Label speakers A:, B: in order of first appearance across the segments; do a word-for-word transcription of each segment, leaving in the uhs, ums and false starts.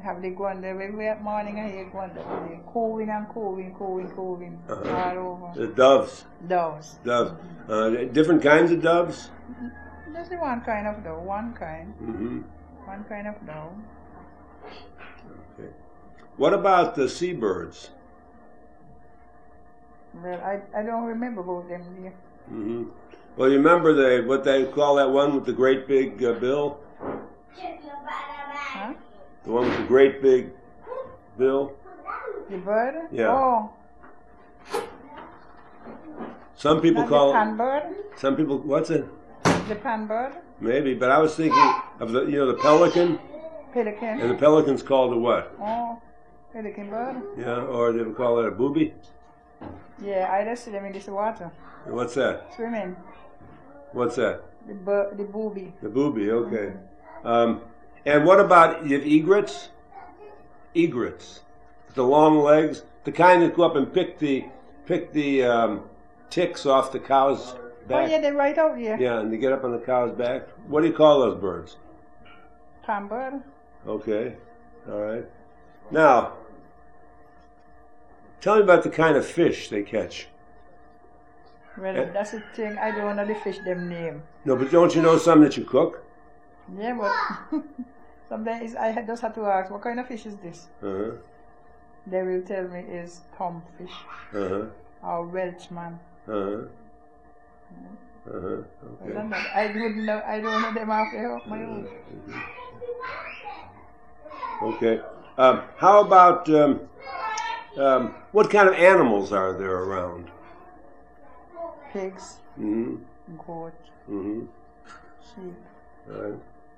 A: have they go on there every morning and you go on there. They cooing and cooing, cooing, cooing
B: Uh-huh.
A: all over.
B: The doves.
A: Doves.
B: Doves. Uh, different kinds of doves?
A: That's the one kind of dove, one kind.
B: Mm-hmm.
A: One kind of dove.
B: Okay. What about the seabirds?
A: Well, I, I don't remember about them there.
B: Mm-hmm. Well, you remember the what they call that one with the great big uh, bill?
A: Huh?
B: The one with the great big bill?
A: The bird?
B: Yeah.
A: Oh,
B: Some people
A: not
B: call
A: the
B: it,
A: panbird?
B: some people, what's it?
A: The panbird?
B: Maybe, but I was thinking of the, you know, the pelican,
A: Pelican?
B: and the pelican's called a what?
A: Oh, pelican bird?
B: Yeah, or they would call it a booby?
A: Yeah, I just see them in this water.
B: What's that?
A: Swimming.
B: What's that?
A: The bir- the booby.
B: The booby, okay. Um, and what about you have egrets? Egrets, the long legs, the kind that go up and pick the pick the um, ticks off the cow's back.
A: Oh yeah, they're right out here.
B: Yeah, and they get up on the cow's back. What do you call those birds?
A: Panbird.
B: Okay, all right. Now, tell me about the kind of fish they catch.
A: Well,
B: Eh?
A: that's the thing. I don't know the fish them name.
B: No, but don't you know some that you cook?
A: Yeah, but sometimes I had- just have to ask, what kind of fish is this?
B: Uh-huh,
A: They will tell me is tomfish
B: uh-huh,
A: or Welchman.
B: uh-huh, uh-huh,
A: I
B: okay.
A: don't know. I wouldn't know. I don't know them off the- my own.
B: Okay. Um, how about, um, um, what kind of animals are there around?
A: Pigs,
B: Mm-hmm,
A: goat,
B: mm-hmm,
A: sheep.
B: all right.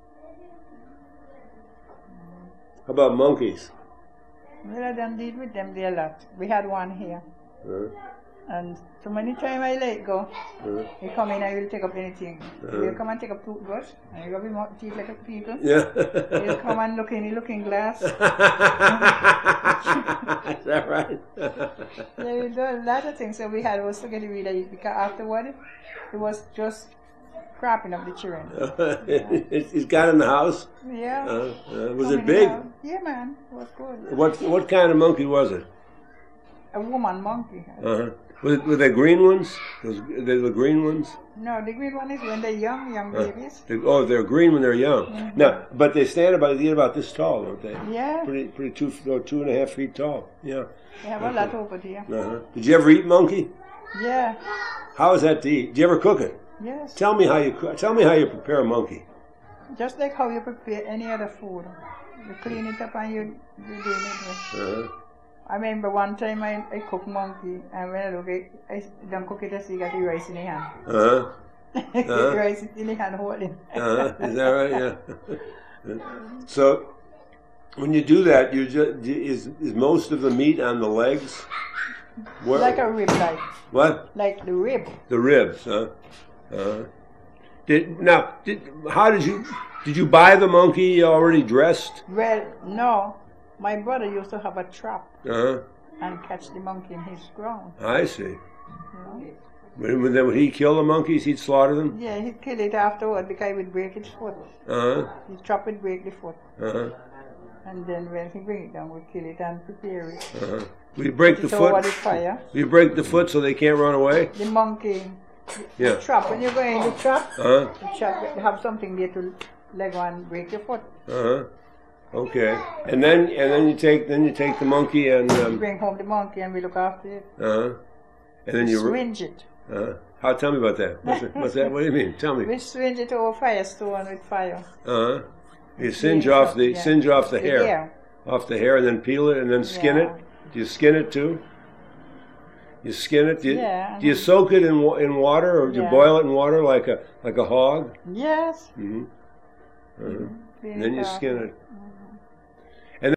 B: How about monkeys?
A: Well, I done deal with them there a lot. We had one here.
B: Uh,
A: And so many times I let it go,
B: uh,
A: he come in and will take up anything.
B: Uh-huh.
A: He'll come and take up toothbrush and he'll rub him out teeth like a people.
B: yeah.
A: He'll come and look in the looking glass.
B: Is that right?
A: Yeah, we do a lot of things. So we had was to get rid of it because afterward it was just crapping up the children.
B: He's got in the house.
A: Yeah.
B: Uh, uh, was
A: Coming
B: it big?
A: out. Yeah, man. It was good.
B: What what kind of monkey was it?
A: A woman monkey.
B: Uh-huh. Were, were they green ones? Those, they the green ones?
A: No, the green one is when they're young, young
B: Uh,
A: babies.
B: they- oh, they're green when they're young.
A: Mhm.
B: Now, but they stand about they get about this tall, don't they?
A: Yeah.
B: Pretty, pretty two, no, two and a half feet tall. Yeah.
A: They have a lot over there.
B: Uh-huh. Did you ever eat monkey?
A: Yeah.
B: How is that to eat? Did you ever cook it?
A: Yes.
B: Tell me how you cook. Tell me how you prepare a monkey.
A: Just like how you prepare any other food. You clean it up and you, you do it. with-
B: Uh-huh.
A: I remember one time I, I cooked monkey and when I look at I don't cook it as you got the rice in the hand.
B: Uh-huh.
A: The rice in the hand holding.
B: Uh-huh. Is that right? Yeah. So, when you do that, you just is is most of the meat on the legs? Where,
A: Like a rib like.
B: what?
A: Like the rib.
B: The ribs, huh? Uh, did now? Did how did you did you buy the monkey already dressed?
A: Well, no. My brother used to have a trap
B: Uh-huh.
A: and catch the monkey in his ground.
B: I see.
A: You know?
B: When, when then would he kill the monkeys? He'd slaughter them.
A: Yeah, he'd kill it afterward because he would break its foot.
B: Uh-huh.
A: The trap would break the foot.
B: Uh-huh.
A: And then when he bring it down, we'd kill it and prepare it.
B: Uh-huh. Will you break the
A: Put it over the
B: foot?
A: fire.
B: Will you break the foot so they can't run away?
A: The monkey,
B: Yeah.
A: the trap, when you go in the trap,
B: Uh-huh.
A: the trap, you have something there to leg on and break your foot.
B: Uh-huh. Okay. And then and then you take then you take the monkey and
A: We
B: um,
A: bring home the monkey and we look after it.
B: uh-huh. And then you
A: Swinge it.
B: uh how tell me about that. What's, that? What's that? What do you mean? Tell me.
A: We swinge it over firestone with fire.
B: Uh-huh. You singe
A: Yeah,
B: off the
A: yeah.
B: singe off the hair.
A: Yeah.
B: Off the hair and then peel it and then skin
A: Yeah.
B: it. Do you skin it too? You skin it. Do you,
A: Yeah.
B: do you soak it in wa- in water or do you
A: Yeah.
B: boil it in water like a like a hog?
A: Yes.
B: Mm-hmm. Uh-huh.
A: Clean
B: And then
A: it
B: you
A: off.
B: skin it.
A: Mm.